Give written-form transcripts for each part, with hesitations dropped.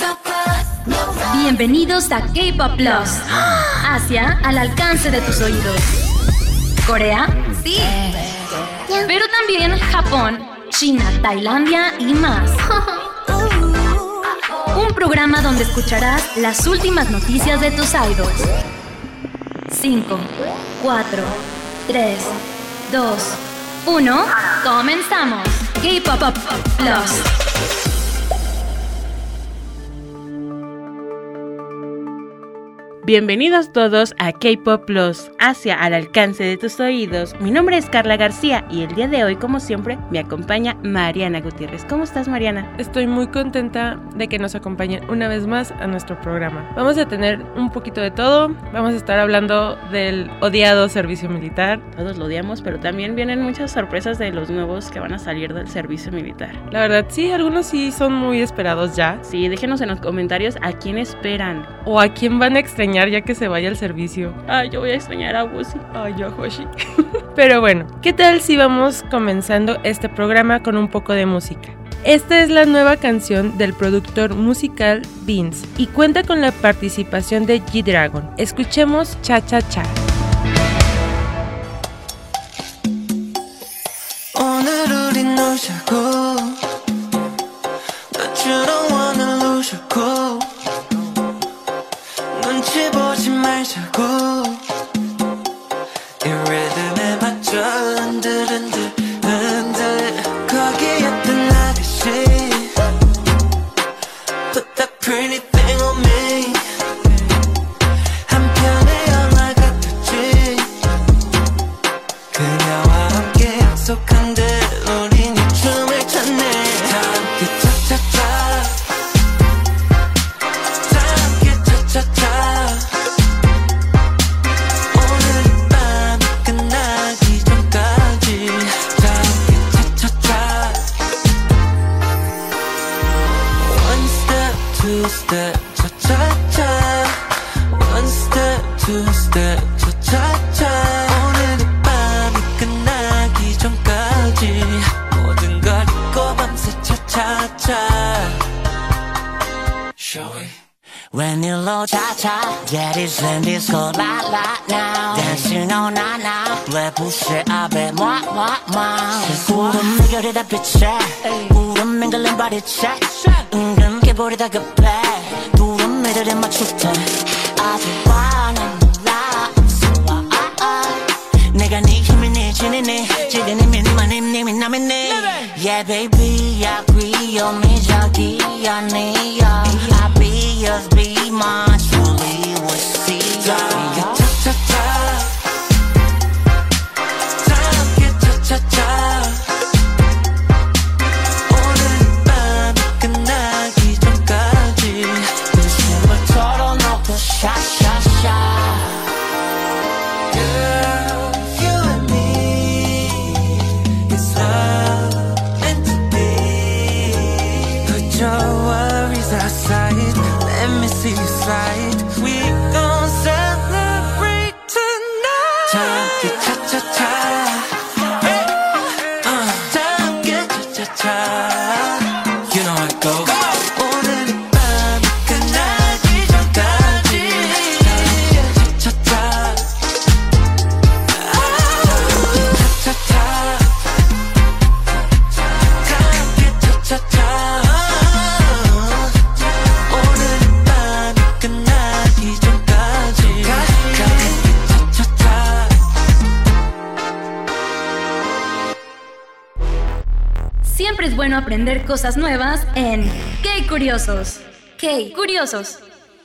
Bienvenidos a K-Pop Plus. Asia al alcance de tus oídos. Corea, sí. Pero también Japón, China, Tailandia y más. Un programa donde escucharás las últimas noticias de tus idols. 5, 4, 3, 2, 1. ¡Comenzamos! K-Pop Plus. Bienvenidos todos a K-Pop Plus, Asia al alcance de tus oídos. Mi nombre es Carla García y el día de hoy, como siempre, me acompaña Mariana Gutiérrez. ¿Cómo estás, Mariana? Estoy muy contenta de que nos acompañen una vez más a nuestro programa. Vamos a tener un poquito de todo. Vamos a estar hablando del odiado servicio militar. Todos lo odiamos, pero también vienen muchas sorpresas de los nuevos que van a salir del servicio militar. La verdad, sí, algunos sí son muy esperados ya. Sí, déjenos en los comentarios a quién esperan. O a quién van a extrañar ya que se vaya al servicio. Ay, yo voy a extrañar a Wusi. Ay, yo a Hoshi. Pero bueno, ¿qué tal si vamos comenzando este programa con un poco de música? Esta es la nueva canción del productor musical Vince y cuenta con la participación de G-Dragon. Escuchemos Cha Cha Cha. 눈치 보지 말자고 이 리듬에 맞춰 흔들흔들 흔들 거기에 뜬 아가씨 Put that pretty thing on me 한편의 영화 같았지 그녀와 함께 약속한 대로 우린 이 춤을 췄네 다 함께 차차차 Two-step, cha-cha-cha. One step, two-step, cha-cha-cha. 오늘 밤이 끝나기 전까지 모든 걸 잊고 밤새 cha-cha-cha. Shall we? When you low cha-cha, that is in disco la now. Dancing all night now. 왜 부시 앞에 moi. 구름 매결이다 빛에 구름 맹글린 바리채 은근 깨버리다 급해 구름 매들에 맞출 때 아직 화는 몰라 무서워 내가 네 힘이 네 지니니 지금 이미 님이 남의 니 Yeah baby I agree 미적이 아니야 I'll be yours be mine Truly we'll see ya 차차차 오늘 밤이 끝나기 전까지 웃음을 털어놓고 샤샤샤 Girl, you and me It's love meant to be Put your worries aside Let me see you slide We gon' celebrate tonight 함께 차차차 You know how it goes. 오늘의 밤이 끝나기 전까지 차차차 차차차 함께 차차차 오늘의 밤이 끝나기 전까지 차차차 Siempre es bueno aprender cosas nuevas en K-Curiosos. K-Curiosos.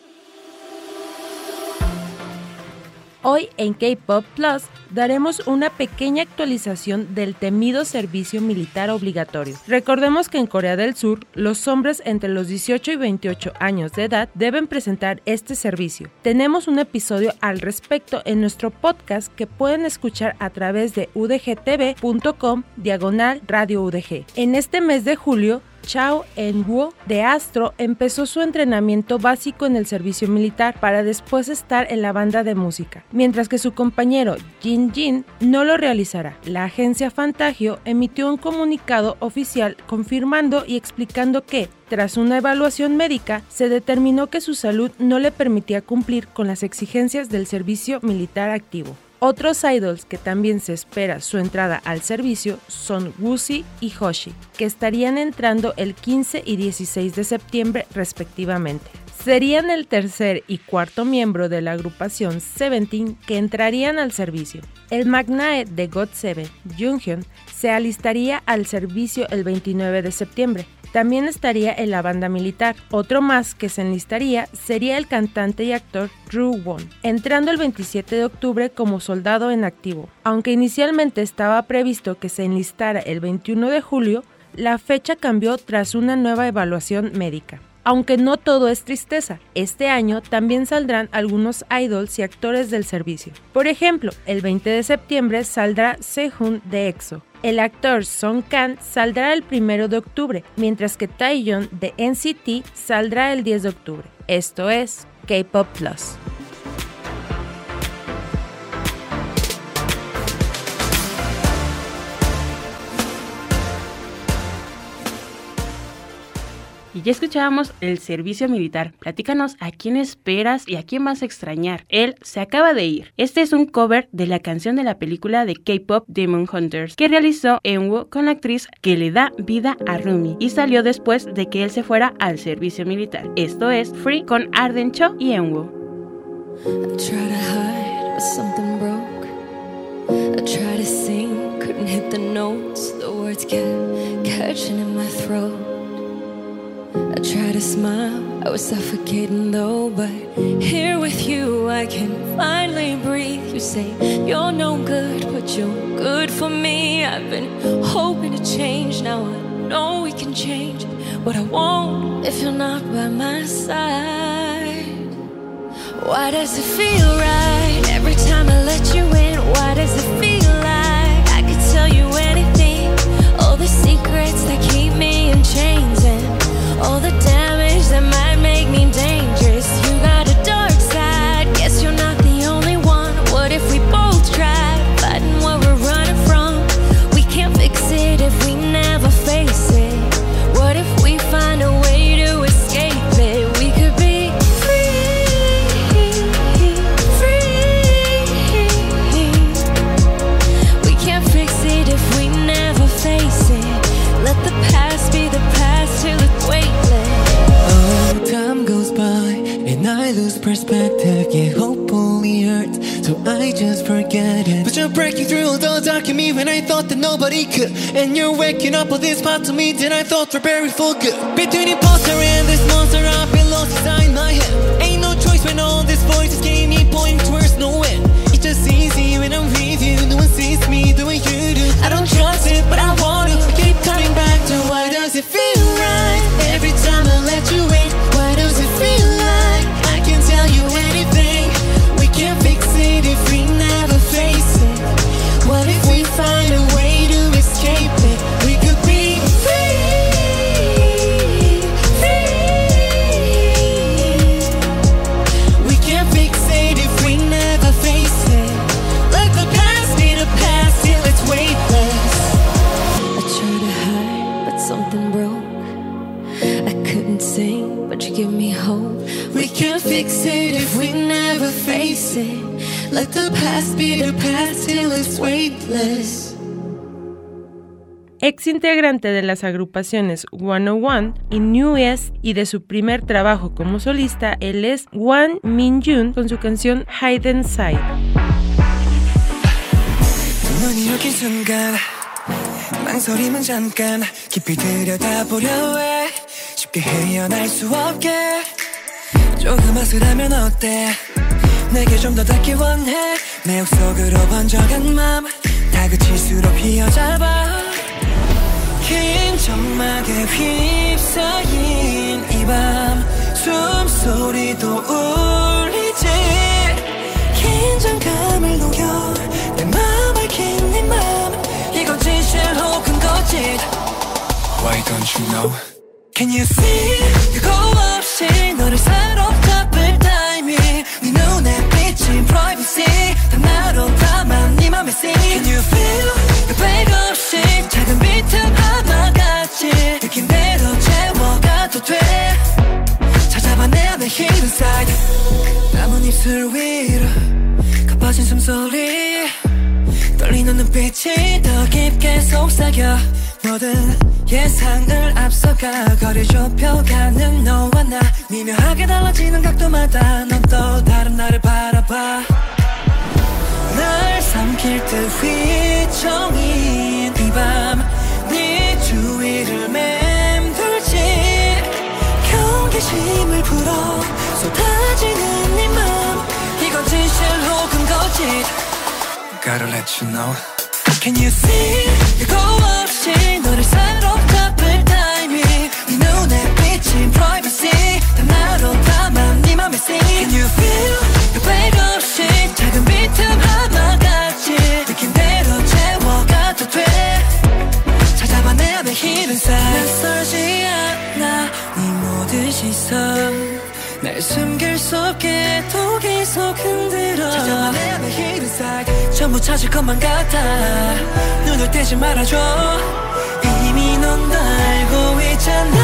Hoy en K-Pop Plus daremos una pequeña actualización del temido servicio militar obligatorio. Recordemos que en Corea del Sur, los hombres entre los 18 y 28 años de edad deben presentar este servicio. Tenemos un episodio al respecto en nuestro podcast que pueden escuchar a través de udgtv.com/Radio UDG. En este mes de julio Chao En-woo de Astro empezó su entrenamiento básico en el servicio militar para después estar en la banda de música, mientras que su compañero Jin no lo realizará. La agencia Fantagio emitió un comunicado oficial confirmando y explicando que, tras una evaluación médica, se determinó que su salud no le permitía cumplir con las exigencias del servicio militar activo. Otros idols que también se espera su entrada al servicio son Woozi y Hoshi, que estarían entrando el 15 y 16 de septiembre respectivamente. Serían el tercer y cuarto miembro de la agrupación Seventeen que entrarían al servicio. El magnae de GOT7, Junghyun, se alistaría al servicio el 29 de septiembre. También estaría en la banda militar. Otro más que se enlistaría sería el cantante y actor Drew Won, entrando el 27 de octubre como soldado en activo. Aunque inicialmente estaba previsto que se enlistara el 21 de julio, la fecha cambió tras una nueva evaluación médica. Aunque no todo es tristeza, este año también saldrán algunos idols y actores del servicio. Por ejemplo, el 20 de septiembre saldrá Sehun de EXO. El actor Song Kang saldrá el 1 de octubre, mientras que Taeyeon de NCT saldrá el 10 de octubre. Esto es K-Pop Plus. Y ya escuchábamos el servicio militar. Platícanos a quién esperas y a quién vas a extrañar. Él se acaba de ir. Este es un cover de la canción de la película de K-Pop Demon Hunters que realizó En-woo con la actriz que le da vida a Rumi y salió después de que él se fuera al servicio militar. Esto es Free con Arden Cho y En-woo. I try to hide, but something broke. I try to sing, couldn't hit the notes. The words kept catching in my throat. I try to smile, I was suffocating though. But here with you I can finally breathe. You say you're no good, but you're good for me. I've been hoping to change, now I know we can change. What I want if you're not by my side. Why does it feel right every time I let you in? Why does it feel like I could tell you anything? All the secrets that keep me in chains and all the damage that might make me dangerous. You got a dark side, guess you're not the only one. What if we both tried fighting what we're running from? We can't fix it if we never face it. What if we find a way to escape it? We could be free, free. We can't fix it if we never face it. Let the past be the past till it's weightless. Oh, time goes by and I lose perspective. Yeah, hope only hurts, so I just forget it. But you're breaking through all the dark in me when I thought that nobody could. And you're waking up all this part to me that I thought were buried for good. Between imposter and this monster, I've been lost inside my head. Ain't no choice when all these voices gave me pointing towards nowhere. It's just easy when I'm with you. No one sees me the way you do. I don't trust it, but I want to keep coming back to why does it feel right every time I let you in? Why does it feel like I can tell you anything? We can't fix it if we never face it. What if we find a way to escape it? We could be free, free. We can't fix it if we never face it. Let the past be the past till it's weightless. I tried to hide, but something broke. I couldn't sing, but you give me hope. We can't fix it if we never face it. Let the past be the past till it's weightless. Ex integrante de las agrupaciones 101 y New East y de su primer trabajo como solista, él es Won Min-jun con su canción Hidden Side. 눈이 이렇게 순간 망설임은 잠깐 깊이 들여다보려 해 쉽게 헤어날 수 없게 조금 아슬하면 어때 내게 좀 더 닿길 원해 내 속으로 번져간 맘 다그칠수록 휘어잡아 긴 점막에 휩싸인 이 밤 숨소리도 울리지 긴장감을 녹여 내 맘 얽힌 네 맘 이건 진실 혹은 거짓 Why don't you know Can you see? 그거 없이 너를 사로잡을 타이밍 네 눈에 비친 privacy 다 나로 담아 네 맘에 sing Can you feel? 그 break 없이 작은 비틈 하나같이 느낌대로 채워가도 돼 찾아봐 내 안의 hidden side 남은 입술 위로 가빠진 숨소리 떨리는 눈빛이 더 깊게 속삭여 모든 예상을 앞서가 거리 좁혀가는 너와 나 미묘하게 달라지는 각도마다 넌 또 다른 나를 바라봐 날 삼킬 듯 휘청인 이 밤 네 주위를 맴돌지 경계심을 풀어 쏟아지는 네 맘 이건 진실 혹은 거짓 Gotta let you know Can you see? 예고 없이 너를 사로잡을 타이밍 네 눈에 비친 privacy 다 나로 담아 네 맘에 sing Can you feel? 그 break 없이 작은 비틈 하나같이 느낌대로 채워가도 돼 찾아봐 내 안의 hidden side 낯설지 않아 네 모든 시선 날 숨길 수 없게 또 계속 흔들어 찾아봐 내 안의 hidden side 전부 찾을 것만 같아 눈을 떼지 말아줘 이미 넌 알고 있잖아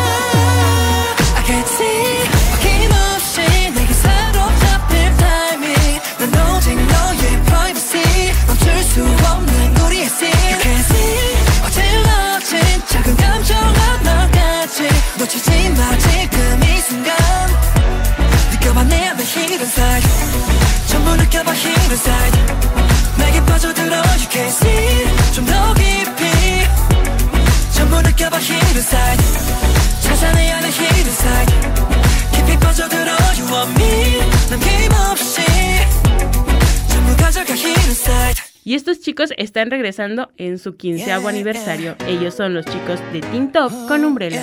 I can't see 어김없이 내게 사로잡힐 타이밍 난 오직 너의 privacy 멈출 수 없는 우리의 scene You can't see 어질러진 작은 감정 하나같이 놓치지 마 지금 이 순간 느껴봐 내 안의 hidden side 전부 느껴봐 hidden side 내게 빠져들어 you can't see 좀 더 깊이 전부 느껴봐 hidden side 찾아 내 안의 hidden side 깊이 빠져들어 you want me 남김없이 전부 가져가 hidden side. Y estos chicos están regresando en su 15º aniversario. Ellos son los chicos de Teen Top con Umbrella.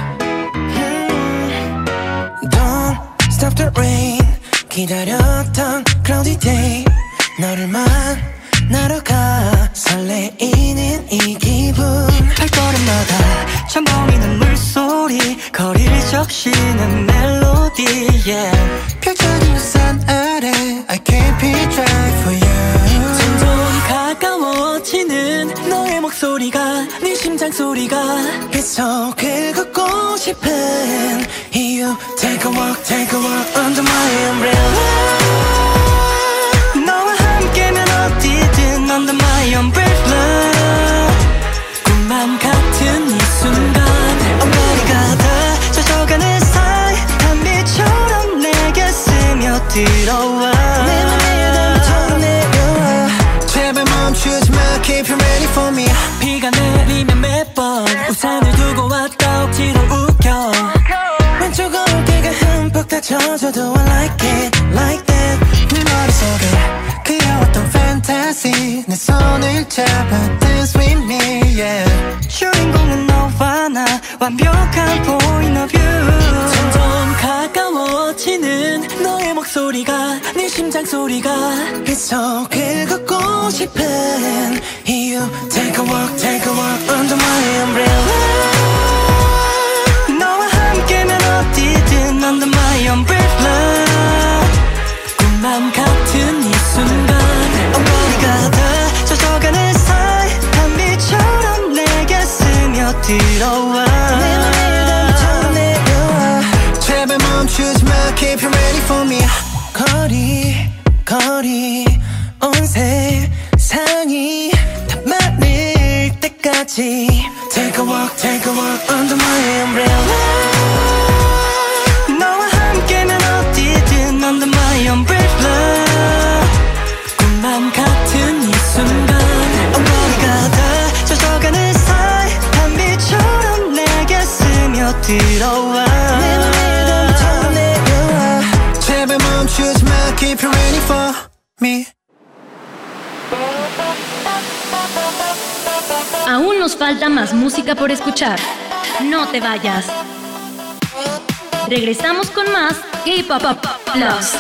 Don't stop the rain 기다렸던 cloudy day 너를 만나러 가 설레이는 이 기분 발걸음마다 첨벙이는 물소리 거리를 적시는 멜로디 yeah. 펼쳐진 우산 아래 I can't be dry for you 점점 가까워지는 너의 목소리가 네 심장 소리가 빗속을 걷고 싶은 이유 Take a walk under my umbrella 너와 함께면 어디든 under my umbrella 꿈만 같은 이 순간 엉덩이가 다 젖어가는 사이 단비처럼 내게 스며들어와 내 맘에 단비처럼 내려와 제발 멈추지 마 Keep you ready for me 비가 내리면 몇 번 우산을 두고 왔다 억지로 웃겨 왼쪽 어깨가 흠뻑 다 젖어도 I like it like that 네 머릿속에 그려왔던 fantasy 내 손을 잡아 dance with me yeah 주인공은 너와 나 완벽한 point of view 점점 가까워지는 너의 목소리가 네 심장 소리가 빗속을 걷고 싶은 이유 Take a walk under my umbrella 너와 함께면 어디든 under my umbrella 꿈만 같은 이 순간 엉덩이가 다 젖어가는 사이 단비처럼 내게 스며들어와 내 맘에 단비처럼 내려와 제발 멈추지 마 Keep you ready for me 거리 온 세상이 다 많을 때까지 Take a walk under my umbrella 너와 함께면 어디든 under my umbrella 꿈만 같은 이 순간 엉덩이가 다 젖어가는 사이 단비처럼 내게 스며들어와 내 맘에 단비처럼 내려와 제발 멈추지 마 Keep you ready for me Aún nos falta más música por escuchar. No te vayas. Regresamos con más K-Pop Plus.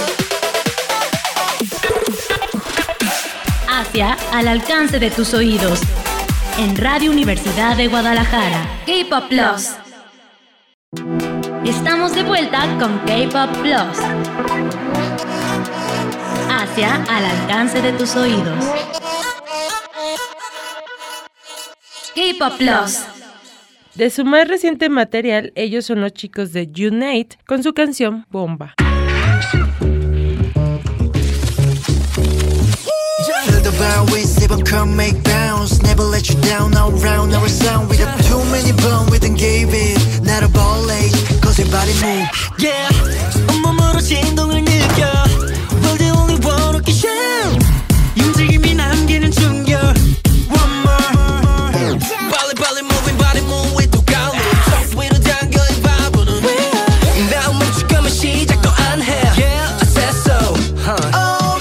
Asia al alcance de tus oídos. En Radio Universidad de Guadalajara. K-Pop Plus. Estamos de vuelta con K-Pop Plus. Asia al alcance de tus oídos. K-Pop Plus. De su más reciente material, ellos son los chicos de Unite con su canción Bomba. We sip and come make bounce. Never let you down, all round our sound. We got too many bones, we done gave it. Not a ball age, cause your body move. Yeah, 온몸으로 진동을 느껴. We're the only one who can shout. 움직임이 남기는 충격. One more. 빨리 moving body move with 또 가로. 속 위로 당겨 이 바보는. 나 멈추면 시작도 안 해. Yeah, I said so.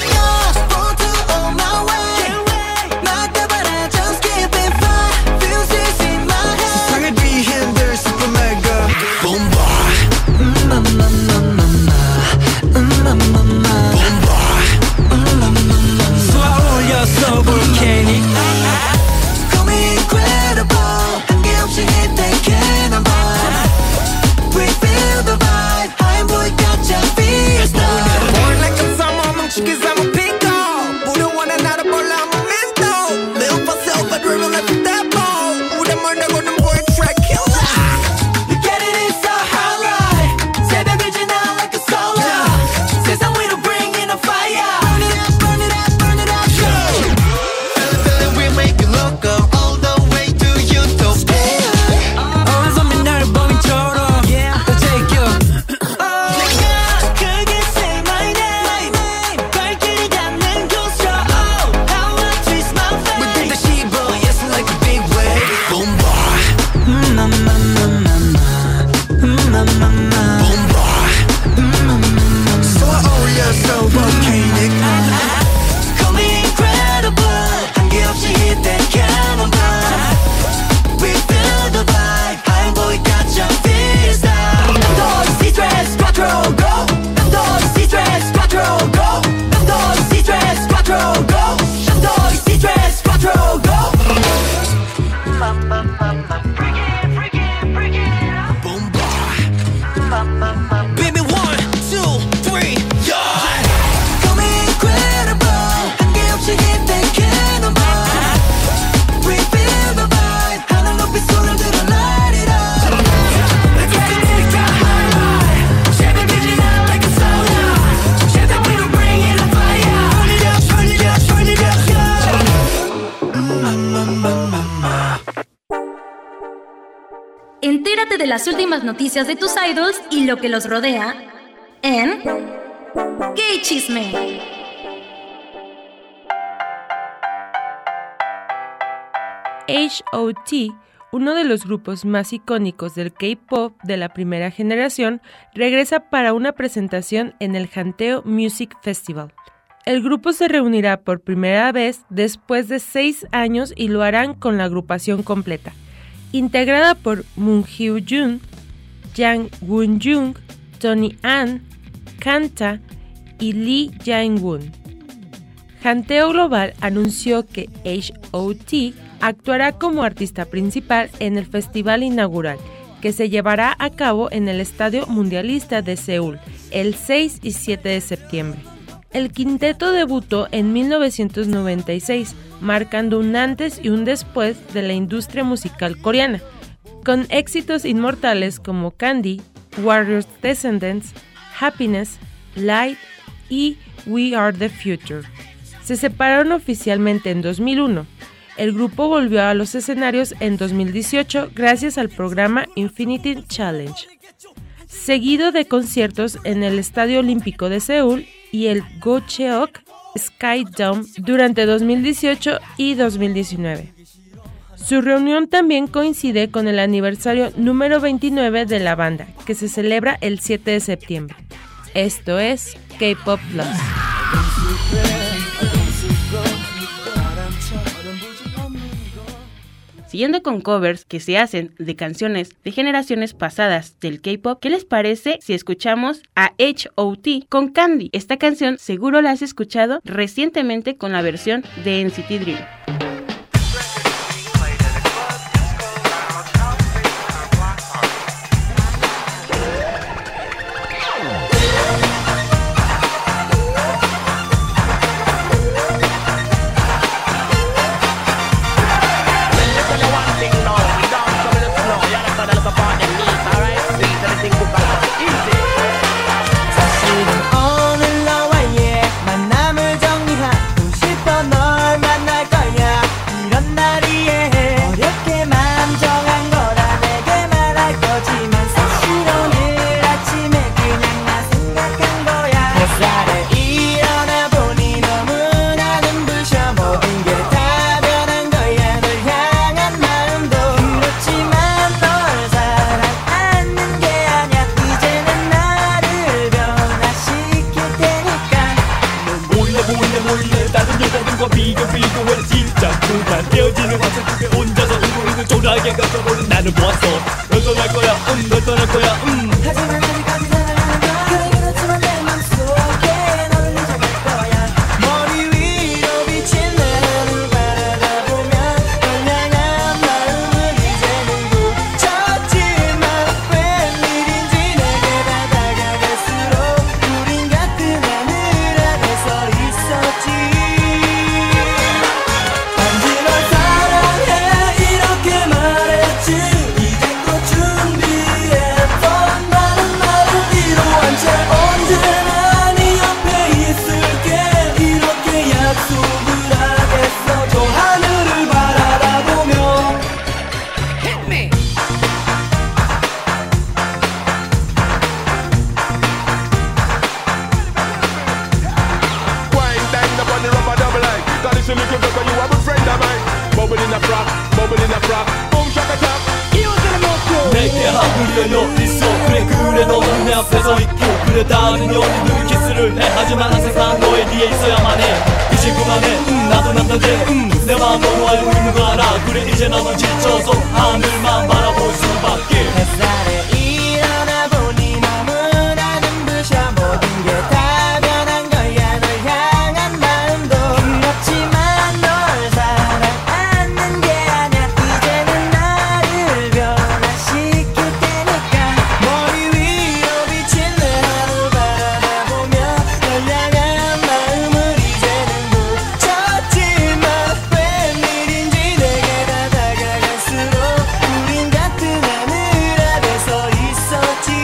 Entérate de las últimas noticias de tus idols y lo que los rodea en K-Chisme. H.O.T., uno de los grupos más icónicos del K-pop de la primera generación, regresa para una presentación en el Hanteo Music Festival. El grupo se reunirá por primera vez después de 6 años y lo harán con la agrupación completa, integrada por Moon Hyo-jun, Jang Woon-jung, Tony An, Kanta y Lee Jae-woon. Hanteo Global anunció que H.O.T. actuará como artista principal en el festival inaugural, que se llevará a cabo en el Estadio Mundialista de Seúl el 6 y 7 de septiembre. El quinteto debutó en 1996, marcando un antes y un después de la industria musical coreana, con éxitos inmortales como Candy, Warriors Descendants, Happiness, Light y We Are the Future. Se separaron oficialmente en 2001. El grupo volvió a los escenarios en 2018 gracias al programa Infinity Challenge, seguido de conciertos en el Estadio Olímpico de Seúl y el Gocheok Sky Dome durante 2018 y 2019. Su reunión también coincide con el aniversario número 29 de la banda, que se celebra el 7 de septiembre. Esto es K-Pop Plus. Siguiendo con covers que se hacen de canciones de generaciones pasadas del K-pop, ¿qué les parece si escuchamos a H.O.T. con Candy? Esta canción seguro la has escuchado recientemente con la versión de NCT Dream. 헤어지는 화살표에 혼자서 울고 있는 조라게 가져버린 나는 보았어. 널 떠날 거야 널 떠날 거야 하지만 아직까지 사랑하는 걸 그래 그렇지만 내 맘속에 너를 잊어갈 거야. 머리 위로 비친 내 하늘 바라다 보면 널 향한 마음은 이제는 굳혔지만 웬일인지 내게 다 다가갈수록 우린 같은 하늘 아래 서 있었지. 단지 널 사랑해 이렇게 말했지. 이제껏 준비했던 많은 말을 이루한 채 언제나 네 옆에 있을게 이렇게 약속을 하겠어. 저 하늘을 바라다 보며 Wine down up on the rubber double line. That is a little bit when you have a friend of mine. Bubble in a frock, boom shaka tap. 내게 하늘에 너 있어. 그래 너는 내 앞에 서 있고 그래 다른 연인들 키스를 해. 하지만 항상 난 너의 뒤에 있어야만 해. 이제 그만해 나도 남잔데 내 마음 너도 알고 있는 거 알아. 그래 이제 나도 지쳐서 하늘만 바라볼 수밖에. 햇살에 일어나 보니 너무나 눈부셔. 모든 게 다 변한 거야. 널 향한 마음도 그렇지만 널 사랑하는 게 아냐. 이제는 나를 변화시킬 테니까. 머리 위로 비친 내 하늘 바라다 보며 널 향한 마음을 이제는 굳혔지만 웬일인지 내게 다 다가갈수록 우린 같은 하늘 아래 서 있었지.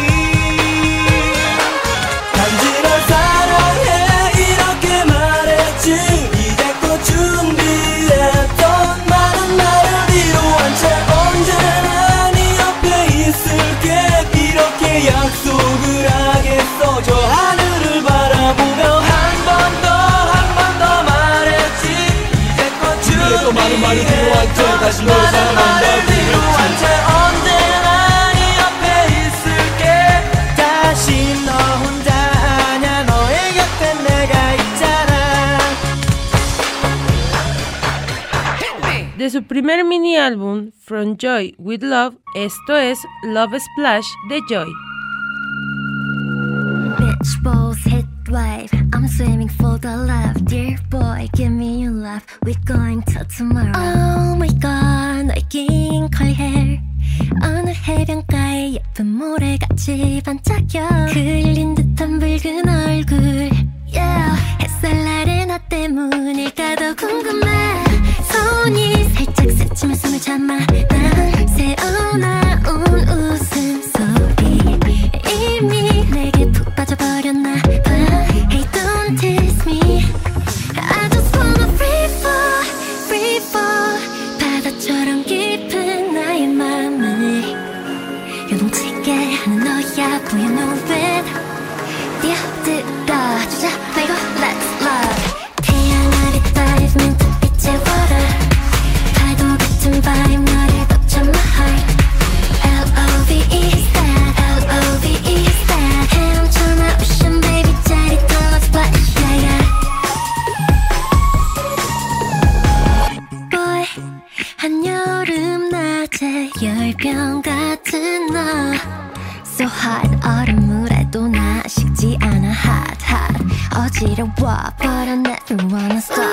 단지 널 사랑해 이렇게 말했지. 이제껏 준비했던 많은 말을 이루한 채 언제나 네 옆에 있을게 이렇게 약속을 하겠어. 저 하늘을 바라보며 한 번 더 말했지. 이제껏 그래도 많은 말을 이루한 채 다시 널 많은 사랑한다고 말을 이루한 채 언제나 네 옆에 있을게. 다시 너 혼자 아냐. 너의 곁에 내가 있잖아. De su primer mini álbum, From Joy with Love, esto es Love Splash de Joy. Bitch balls hit wave. I'm swimming for the love. Dear boy, give me your love. We're going to tomorrow. Oh my god, 너의 긴 curly hair. 어느 해변가에 예쁜 모래같이 반짝여. 그을린 듯한 붉은 얼굴. Yeah. 햇살 아래 나 때문일까 더 궁금해. 손이 살짝 스치면 숨을 참아. 난 새어나온 웃음소리. 이미 내게 푹 빠져버렸나 봐. Hey don't tease me. I just wanna free fall. 바다처럼 깊은 나의 맘을 요동치게 하는 너야. Boy you know it. 뛰어들어주자 말고 let's love. 태양 아래 dive into 빛의 water. 파도 같은 vibe 너를 덮쳐 my heart. L-O-V-E style, L-O-V-E style. 헤엄쳐 나 ocean baby 짜릿한 love splash yeah yeah. Boy 한여름 낮에 열병 같은 너. So hot 얼음 물에도 나 식지 않아 hot hot. 어지러워 but I never wanna stop.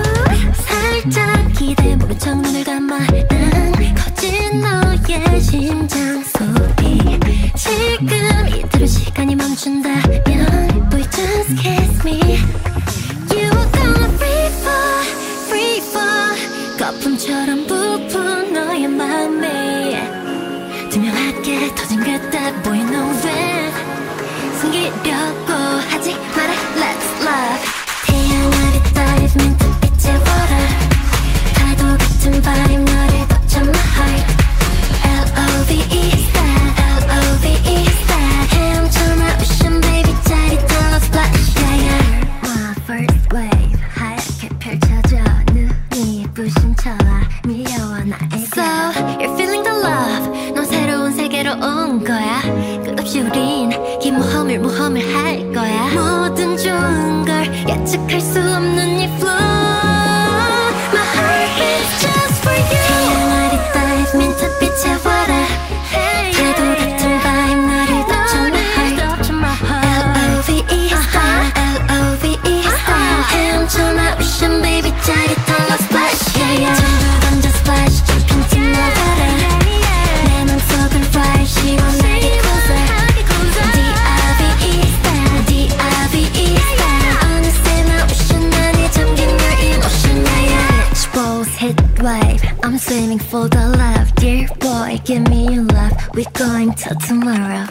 살짝 기대 모른 척 눈을 감아. 난 커진 너의 심장 소리. 지금 이대로 시간이 멈춘다면 Boy just kiss me. You gonna free fall. 거품처럼 부푼 너의 맘에 투명하게 터진 그때 Boy you know it. 숨기려고 하지 마라 let's love. 태양 아래 dive into 빛의 water. 파도 같은 vibe 너를 덮쳐 my heart. L-O-V-E style, L-O-V-E style. 헤엄쳐 나 ocean baby 짜릿한 love splash yeah yeah. My first wave 하얗게 펼쳐져. 눈이 부신 척 밀려와 나에게. So you're feeling the love. 넌 새로운 세계로 온 거야. 끝없이 우린 긴 모험을 할 거야. 모든 좋은 걸 예측할 수 없는 이 flow. My heart is just waiting for the love. Dear boy, give me your love. We're going till tomorrow.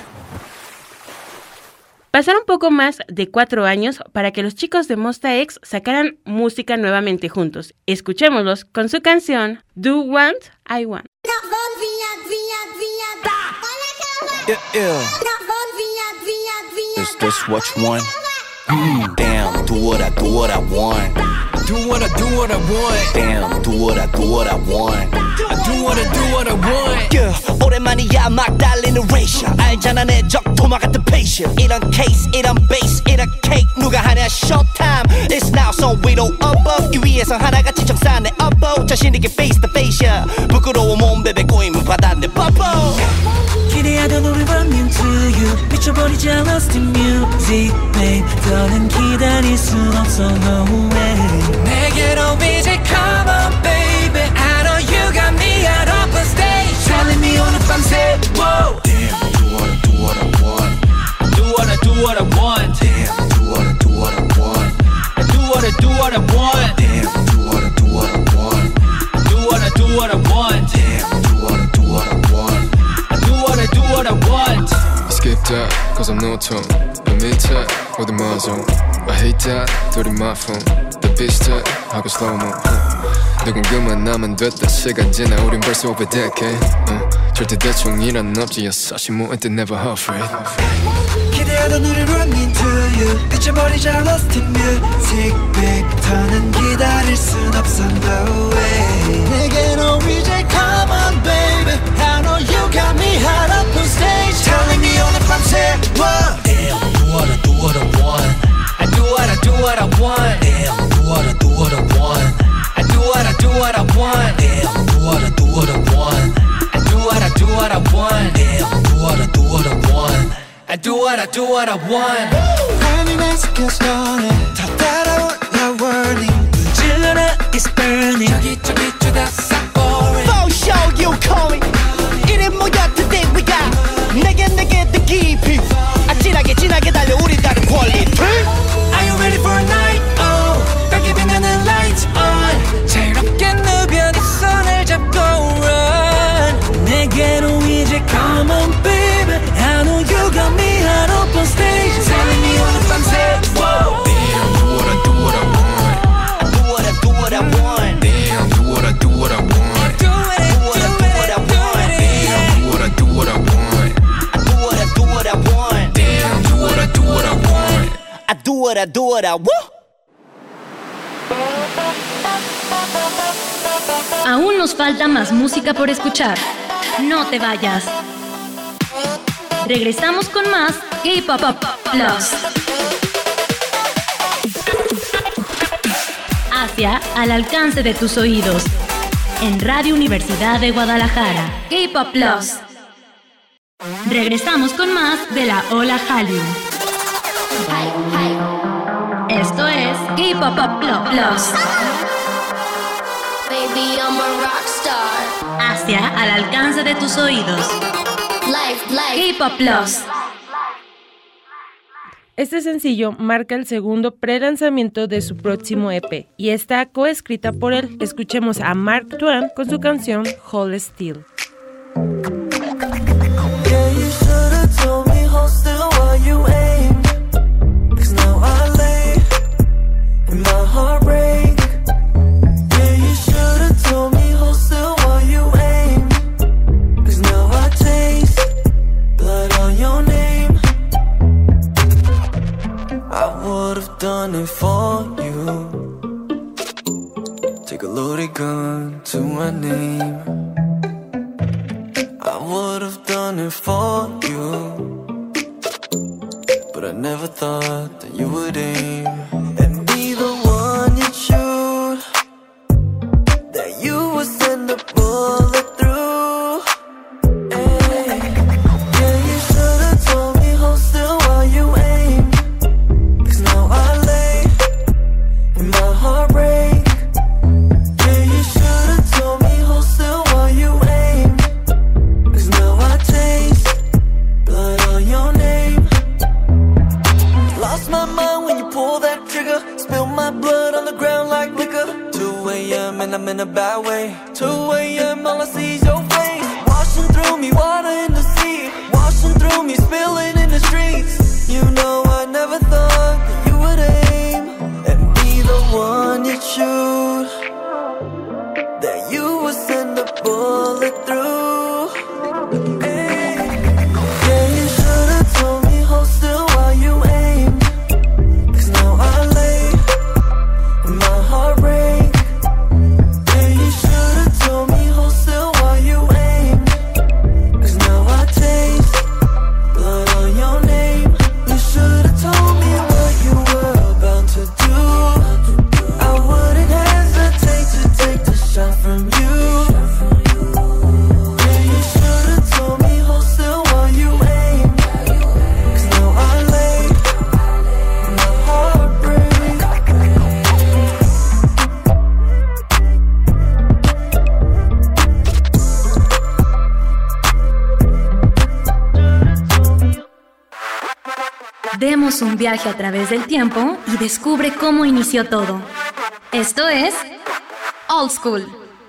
Pasaron poco más de 4 años para que los chicos de Monsta X sacaran música nuevamente juntos. Escuchémoslos con su canción Do Want, I Want. Is this what you want? Damn, do what I want. Do what I want. Damn, do what I want. I do what I want. Yeah, 오랜만이야 막 달리는 ratio. 알잖아 내 적토마 같은 patient. 이런 case, 이런 base, 이런 cake. 누가 하냐 showtime. It's now so we don't above. 이 위에서 하나같이 정산해 upbo. 자신있게 face to face. 부끄러워 몸베베 꼬임은 받았네 bubble. 기대하던 우리 running to you. 미쳐버리자 lost in music, babe. 더는 기다릴 순 없어, no way. 내게로 이제 come on, baby. I know you got me out of a stage. Telling me 오늘 밤새, whoa. Damn, do what I want. Do what I want. Damn, do what I want. Do what I want. Damn, do what I want. Do what I want. Damn, do what I want. Do what I want. Skip that, cause I'm no tone. 너 밑에 어디 맞아. I hate that, dirty my phone. The bitch that, 하고 slow-mo. 누군 그만 나면 됐다. 시간 지나 우린 벌써 over decade. 절대 대충이란 없지. 사실 뭐 it never afraid. 기대하던 우리 running to you. 미쳐버리자 lost in music, babe. 더는 기다릴 순 없어, no way. 내게로 이제 come on, baby. I know you got me hot up on stage. Telling me 오늘 밤새, whoa. Damn, do what I want. I do what I want. Damn, do what I want. I do what I want. Damn, do what I want. I do what I want. Damn, do what I want. I do what I want. Happiness gets started. 더 따라올라 warning. 질러라 is burning. 저기 싹 boring. For sure you call me. 이름 뭐야 today we got. 내게 더 깊이. 진하게 달려 우리 다른 quality. Are you ready for a night? Oh, 밝게 빛나는 lights on. 자유롭게 누벼 네 손을 잡고 run. 내게로 이제 come on baby. I know you got me hot up on stage. Telling me 오늘 밤새, whoa. Damn, do what I want. I do what I want. Damn, do what I want. Do what I want. Damn, do what I want. I do what I want. Damn, do what I want. I do what I want. Aún nos falta más música por escuchar. No te vayas. Regresamos con más K-Pop Plus. Asia al alcance de tus oídos. En Radio Universidad de Guadalajara. K-Pop Plus. Regresamos con más de la Ola Hallyu. Esto es K-Pop Plus. Baby, I'm a rock star. Asia al alcance de tus oídos. K-Pop Plus. Este sencillo marca el segundo pre-lanzamiento de su próximo EP y está coescrita por él. Escuchemos a Mark Twain con su canción Hold Still. Done it for you. Take a loaded gun to my name. I would have done it for you, but I never thought that you would aim and be the one you shoot, that you would send a bullet through. Hey. Yeah, you should have told me hold still while you aim. and I'm in a bad way. 2 a.m. all I see is your face. Washing through me, water in the sea. Washing through me, spilling in the streets. You know I never thought that you would aim and be the one you choose, that you would send a bullet through. Hey. Yeah, you should've told me hold still while you aim, 'cause now I lay and my heart break. Yeah, you should've told me hold still while you aim, 'cause now I taste blood on your name. You should've told me what you were about to do. I wouldn't hesitate to take the shot from you. Yeah, you should've told me hold still while you aim, 'cause now I lay my heart break. Demos un viaje a través del tiempo y descubre cómo inició todo. Esto es Old School.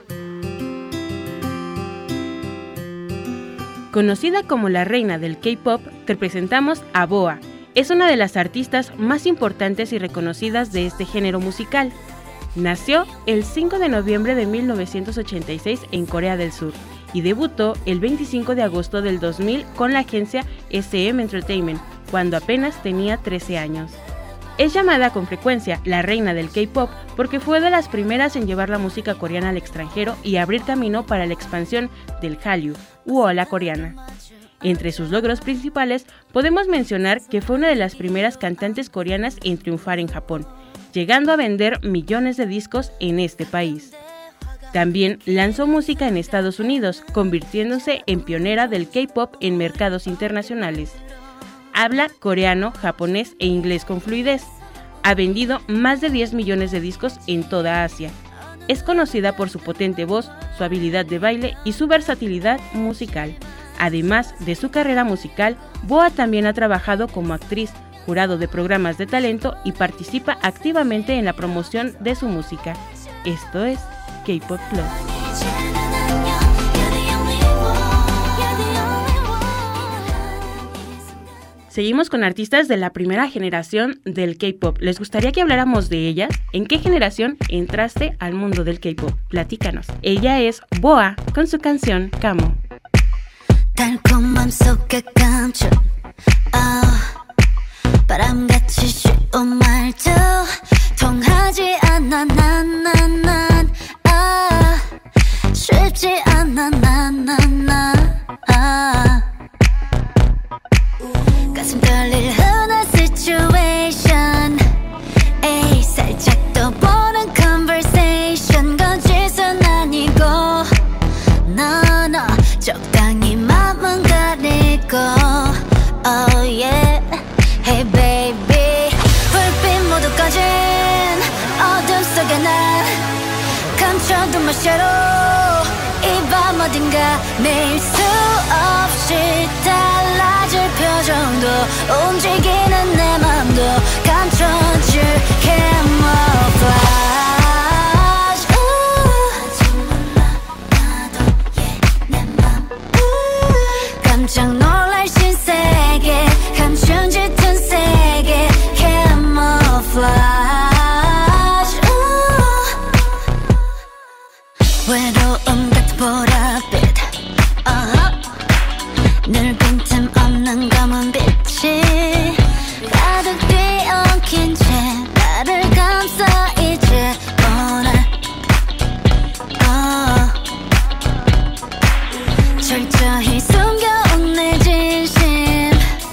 Conocida como la reina del K-pop, te presentamos a BoA. Es una de las artistas más importantes y reconocidas de este género musical. Nació el 5 de noviembre de 1986 en Corea del Sur y debutó el 25 de agosto del 2000 con la agencia SM Entertainment, cuando apenas tenía 13 años. Es llamada con frecuencia la reina del K-pop porque fue de las primeras en llevar la música coreana al extranjero y abrir camino para la expansión del Hallyu, u ola coreana. Entre sus logros principales podemos mencionar que fue una de las primeras cantantes coreanas en triunfar en Japón, llegando a vender millones de discos en este país. También lanzó música en Estados Unidos, convirtiéndose en pionera del K-pop en mercados internacionales. Habla coreano, japonés e inglés con fluidez. Ha vendido más de 10 millones de discos en toda Asia. Es conocida por su potente voz, su habilidad de baile y su versatilidad musical. Además de su carrera musical, BoA también ha trabajado como actriz, jurado de programas de talento y participa activamente en la promoción de su música. Esto es K-Pop Plus. Seguimos con artistas de la primera generación del K-pop. ¿Les gustaría que habláramos de ellas? ¿En qué generación entraste al mundo del K-pop? Platícanos. Ella es BoA con su canción Kamo. 달콤함 속에 감춰 바람같이 쉬운 말도 통하지 않아 난 쉽지 않아 가슴 떨릴 흔한 situation 에이 살짝 더 보는 conversation 거짓은 아니고 no 적당히 맘은 가리고 oh yeah hey baby 불빛 모두 꺼진 어둠 속에 난 감춰둔 마셔로 이 밤 어딘가 매일 수 없이 달라질 표정도 움직이는 내 맘도 감춰줄 camouflage 깜짝 놀랄 신세계 감춘 짙은 세계 camouflage 외로움 같은 보랏빛 늘 빈틈 없는 검은 빛이 가득 뒤엉킨 채 나를 감싸 이제 오늘 철저히 숨겨온 내 진심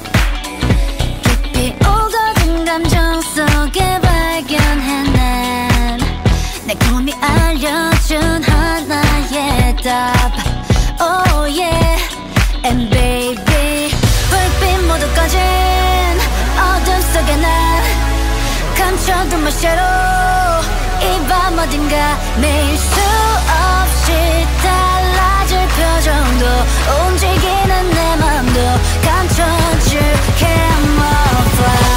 깊이 오거든 감정 속에 발견해낸 내 꿈이 알려준 하나의 답 oh yeah and baby 불빛 모두 꺼진 어둠 속에 난 감춰둔 마셔로 이 밤 어딘가 매일 수 없이 달라질 표정도 움직이는 내 맘도 감춰줄 camouflage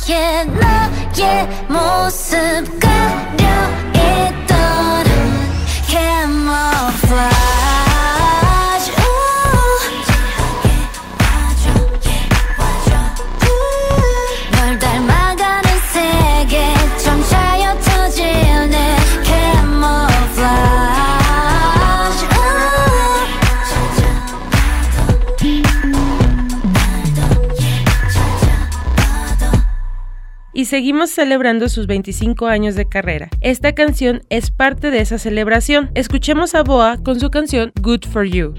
나의 모습 가려있던 camouflage 널 닮아가는 세계 점차여 터지는 camouflage. Y seguimos celebrando sus 25 años de carrera. Esta canción es parte de esa celebración. Escuchemos a Boa con su canción Good For You.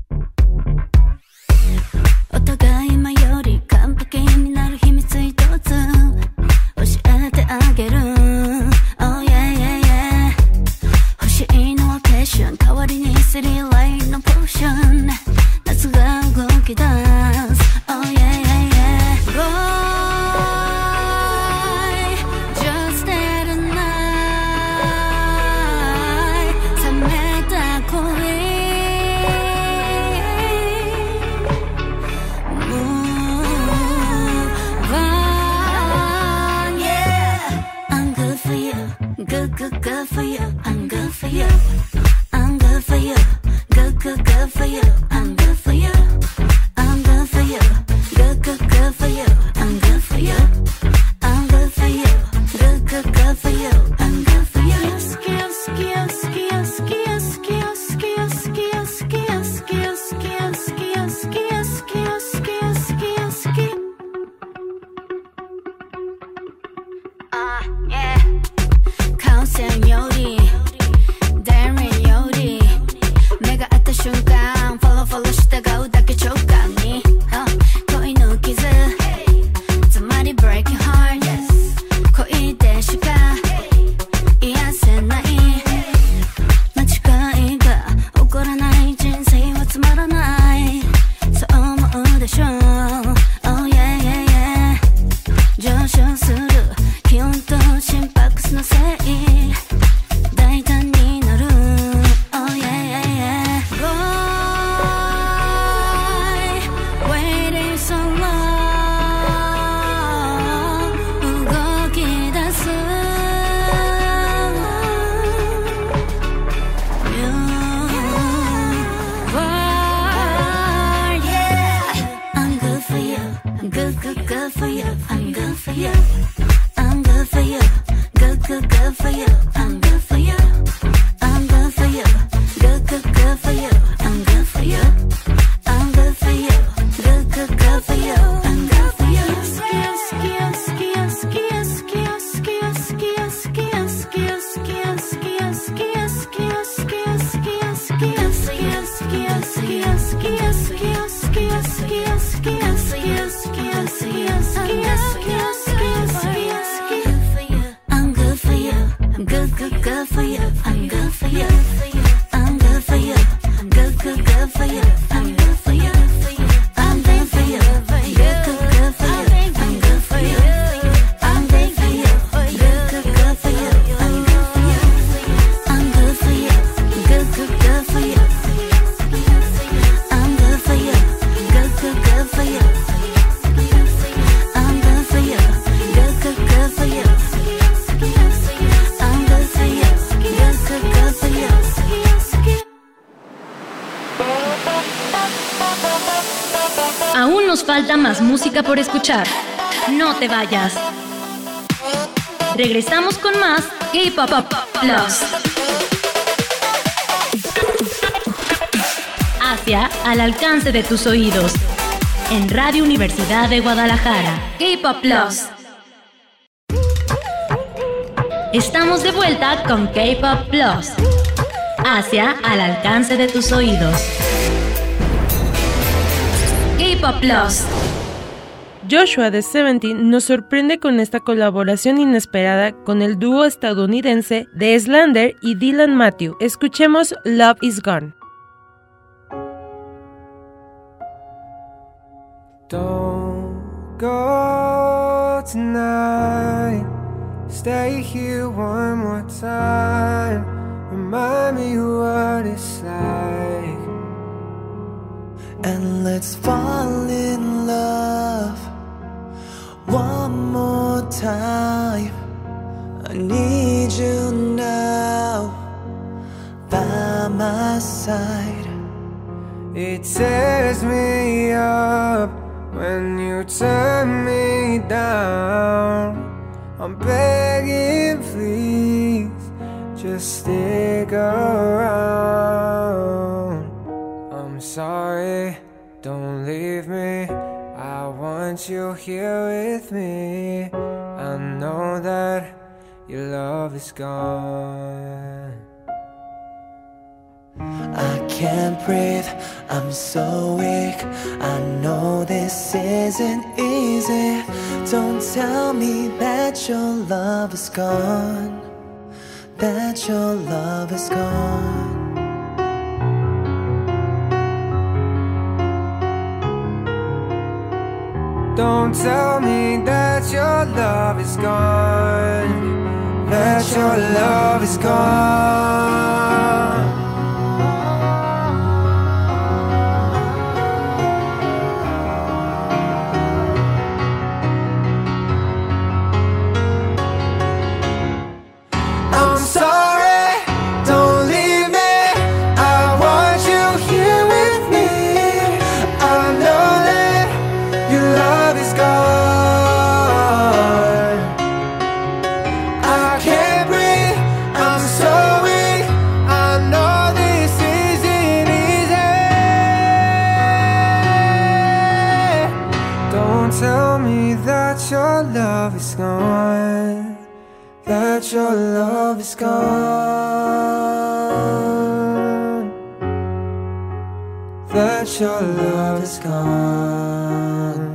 Good for you, I'm good for you. I'm good for you. Good for you. I'm good for you. I'm good for you. Good for you. I'm good for you. I'm good for you. Good for you. I'm good for you. Skill. Yeah. 카운셀 요리 닮은 요리 내가 왔다 순간 follow 시다가 우답게 촉감이 거의 누기즈 somebody break your heart 거의 대시가 이야세 나이 마치가 이가 오거라나이 진세이 what's my night so 어머우대쇼 oh yeah 저쇼스루 기운도 심박스 너 세이 다이단 니 너루 oh yeah Boy waiting so long 우거기다 쓰 You were yeah I'm good for you I'm good for you I'm good for you I'm good for you. Good for you. I'm good for you. I'm good for you. Good for you. I'm good for you. I'm good for you. Good for you. I'm good for you. Skill. I'm good for you. I'm good for you. I'm good for you. I'm good for you. Good for you. I'm good for you. I'm good for you. Good for you. I'm good for you. I'm good for you. Good for you. I'm good for you. I'm good for you. Good for you. I'm good for you. Good for you. I'm good for you. Good for you. I'm good for you. Good for you. Aún nos falta más música por escuchar. No te vayas. Regresamos con más K-Pop Plus. Asia al alcance de tus oídos. En Radio Universidad de Guadalajara. K-Pop Plus. Estamos de vuelta con K-Pop Plus. Asia al alcance de tus oídos. K-Pop Plus. Joshua de Seventeen nos sorprende con esta colaboración inesperada con el dúo estadounidense de Slander y Dylan Matthew. Escuchemos Love Is Gone. Don't go tonight. Stay here one more time. Remind me what it's like. And let's fall in love one more side. It tears me up when you turn me down. I'm begging, please, just stick around. I'm sorry, don't leave me. I want you here with me. I know that your love is gone. I can't breathe, I'm so weak. I know this isn't easy. Don't tell me that your love is gone, that your love is gone. Don't tell me that your love is gone, that your love is gone. I'm sorry, don't leave me. I want you here with me. I know that your love is gone. I can't breathe, I'm so weak. I know this isn't easy. Don't tell me that your love is gone, that your love is gone, that your love is gone.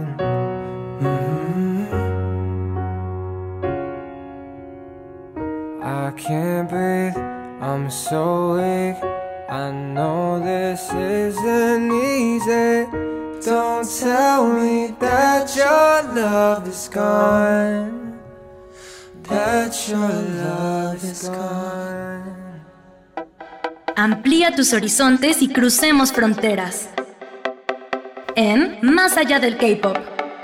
I can't breathe, I'm so weak. I know this isn't easy. Don't tell me that your love is gone, that your love is gone. Amplía tus horizontes y crucemos fronteras. En Más allá del K-pop.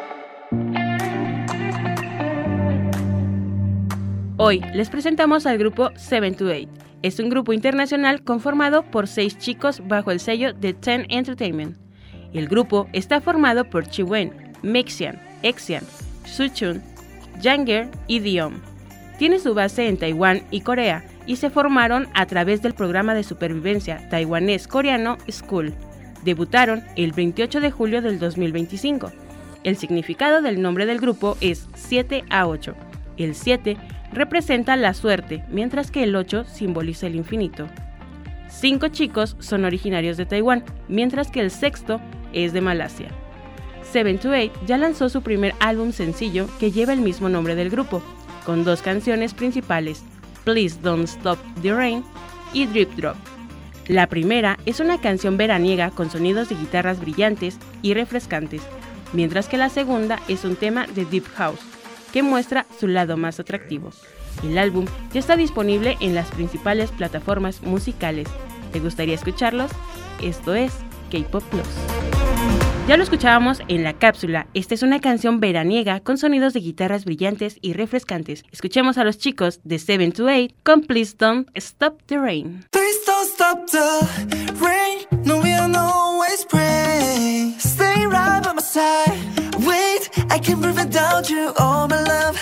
Hoy les presentamos al grupo 728. Es un grupo internacional conformado por 6 chicos bajo el sello de Ten Entertainment. El grupo está formado por Chiwen, Mexian, Exian, Suchun, Janger y Diom. Tiene su base en Taiwán y Corea y se formaron a través del programa de supervivencia taiwanés-coreano School. Debutaron el 28 de julio del 2025. El significado del nombre del grupo es 7 a 8. El 7 representa la suerte, mientras que el 8 simboliza el infinito. 5 chicos son originarios de Taiwán, mientras que el sexto es de Malasia. 728 ya lanzó su primer álbum sencillo que lleva el mismo nombre del grupo, con 2 canciones principales, Please Don't Stop the Rain y Drip Drop. La primera es una canción veraniega con sonidos de guitarras brillantes y refrescantes, mientras que la segunda es un tema de Deep House, que muestra su lado más atractivo. El álbum ya está disponible en las principales plataformas musicales. ¿Te gustaría escucharlos? Esto es K-Pop Plus. Ya lo escuchábamos en la cápsula. Esta es una canción veraniega con sonidos de guitarras brillantes y refrescantes. Escuchemos a los chicos de 728 con Please Don't Stop the Rain. Please don't stop the rain. No, we'll always pray. Stay right by my side. Wait, I can't breathe without you. Oh my love.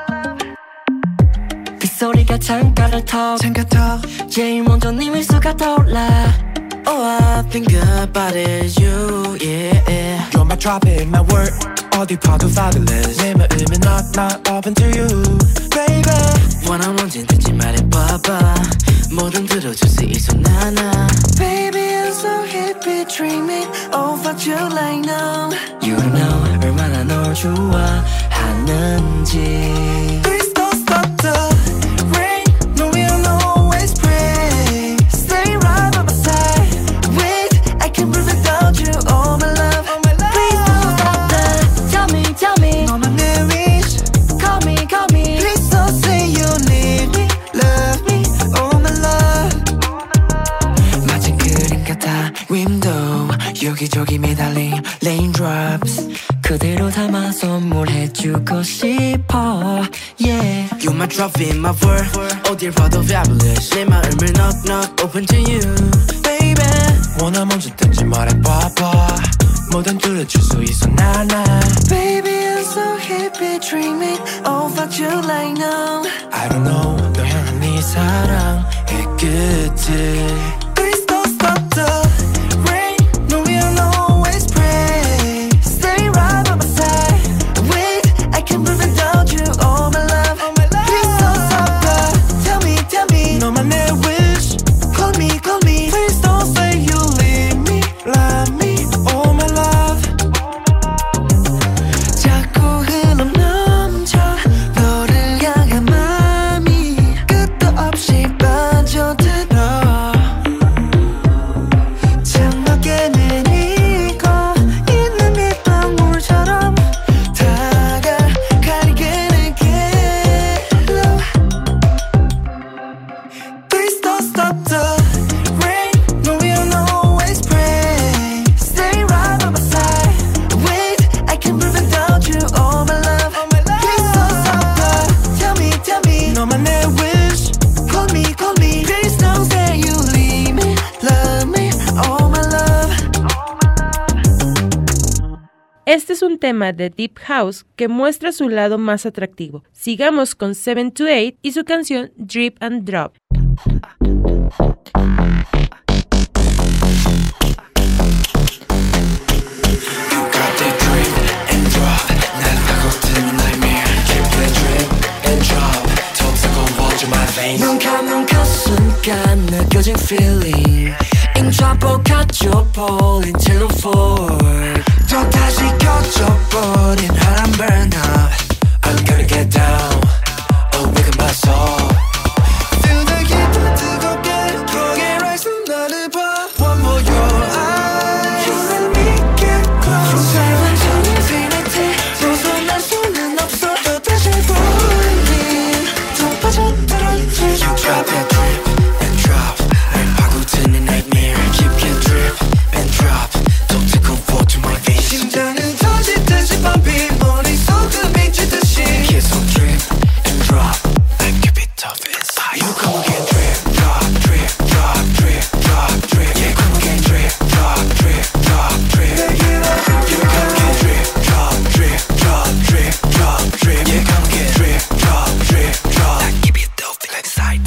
빗소리가 창가를 턱 제일 먼저 네 미소가 떠올라. Oh, I think about it, you, yeah. You're my drop in my world. 어디 봐도 fabulous. 내 마음은 not open to you, baby. 원하는지 듣지 말해봐봐. 뭐든 들어줄 수 있어 나나. Baby, I'm so happy dreaming about you like now. You don't know 얼마나 널 좋아하는지. Please don't stop the rain. No, we'll always pray. Stay right by my side. Wait, I can't breathe without you. Oh my love. Please don't stop the. Tell me. 너만 내 wish. Call me. Please don't say you need me. Love me. Oh my love. 마치 그림 같아. window 여기저기 매달린 raindrops. 그대로 담아 선물해주고 싶어. Yeah. You're my drop in my world. 어딜 봐도 fabulous. 내 마음을 knock open to you, baby. baby 원하면 언제든지 말해봐봐 뭐든 들려줄 수 있어 나나 Baby I'm so happy dreaming about you like now I don't know 너 향한 네 사랑의 끝을 Please don't stop the rain No we'll always pray Stay right by my side Wait I can't live without you Oh my love Please don't stop the Tell me 너만 내 wish Call me Please don't say you leave me Love me Oh my love 자꾸 흘러 넘쳐 너를 향한 마음이 끝도 없이 빠져들어 창밖에 내리고 있는 빗방울처럼 다가가리게 내게로 Please don't stop the rain No we'll always pray Stay right by my side Wait I can't live without you Oh my love Please don't stop the Tell me 너만 내 wish Call me Please don't say you leave me Love me Oh my love Este es un tema de Deep House que muestra su lado más atractivo. Sigamos con 7 to 8 y su canción Drip and Drop. 눈 감는 그 순간 느껴진 feeling 인좌보 가져버린 텔레폰 또 다시 켜져버린 hot and burn up I'm gonna get down awaken my soul Feel the heat 더 뜨겁게 broken rise 나를 봐 One more your eyes You and me get close From silence to infinity 벗어날 수는 없어 또 다시 falling 더 빠져들어 You drop that drip and drop 날 파고드는 nightmare Keep get drip and drop 더 뜨거워 to my veins 심장은 터지듯이 pumping 머릿속은 미치듯이 Kiss on drip and drop I keep it tough inside You come again drip drop drip drop drip drop drip Yeah come again drip drop drip drop drip You come again drip drop drip drop drip drop drip Yeah come again drip drop drip drop I keep it tough inside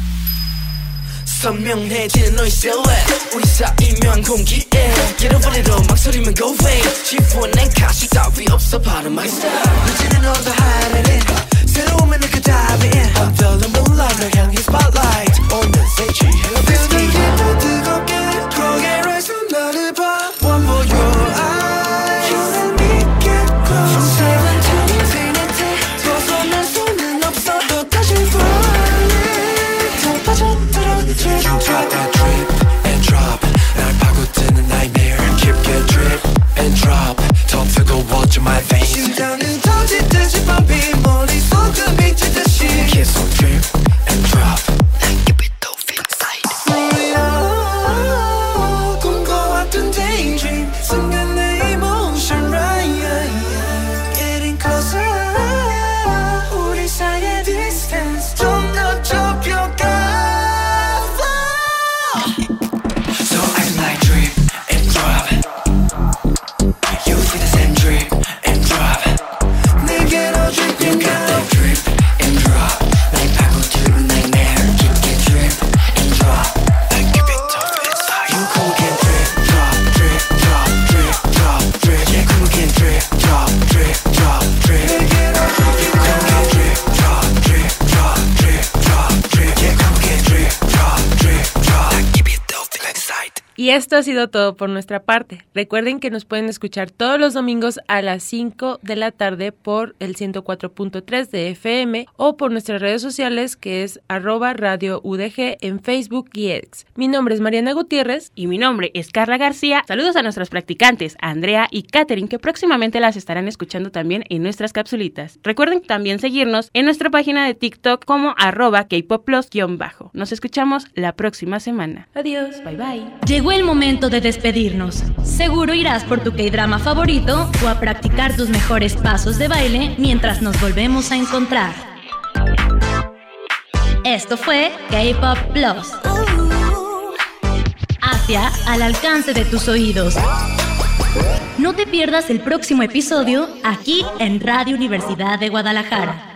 선명해지는 너의 silhouette 우리 사이 묘한 공기에 잃어버리러 막소리만 go away 지푸어낸 가시 따위 없어 바로 my style 늦지는 너도 하늘에 새로움을 느껴 dive in 앞들는 moonlight 널 향해 spotlight 오늘새 취향을 whiskey 더 뜨겁게 broken rise 나를 봐 One more your eyes You and me get close From seven to infinity 벗어날 수는 없어 또 다시 falling 더 빠져들어 You drop that drip and drop 날 파고드는 nightmare Keep get drip and drop 더 뜨거워져 my veins 심장은 터지듯이 pumping 머릿속은 미치듯이 Kiss on drip and drop 난 keep it tough inside 꿈과 같은 daydream 순간 내 emotion right Getting closer 우리 사이의 distance 좀 더 좁혀가 So I like drip and drop You feel the same drip and drop 내게로 drip You got that drip and drop 날 파고드는 nightmare Keep get drip and drop I keep it tough inside You come again drip drop drip drop drip drop drip Yeah come again drip drop drip drop drip 내게로 You come again drip drop drip drop drip drop drip Yeah come again drip drop drip drop I keep it tough inside Y esto ha sido todo por nuestra parte. Recuerden que nos pueden escuchar todos los domingos a las 5 de la tarde por el 104.3 de FM o por nuestras redes sociales que es @radioudg en Facebook y X. Mi nombre es Mariana Gutiérrez. Y mi nombre es Carla García. Saludos a nuestros practicantes, Andrea y Katherine, que próximamente las estarán escuchando también en nuestras capsulitas. Recuerden también seguirnos en nuestra página de TikTok como @kpopplus_. Nos escuchamos la próxima semana. Adiós, bye bye. Llegó el momento de despedirnos. Seguro irás por tu K-drama favorito o a practicar tus mejores pasos de baile mientras nos volvemos a encontrar. Esto fue K-Pop Plus. Hasta Asia al alcance de tus oídos. No te pierdas el próximo episodio aquí en Radio Universidad de Guadalajara.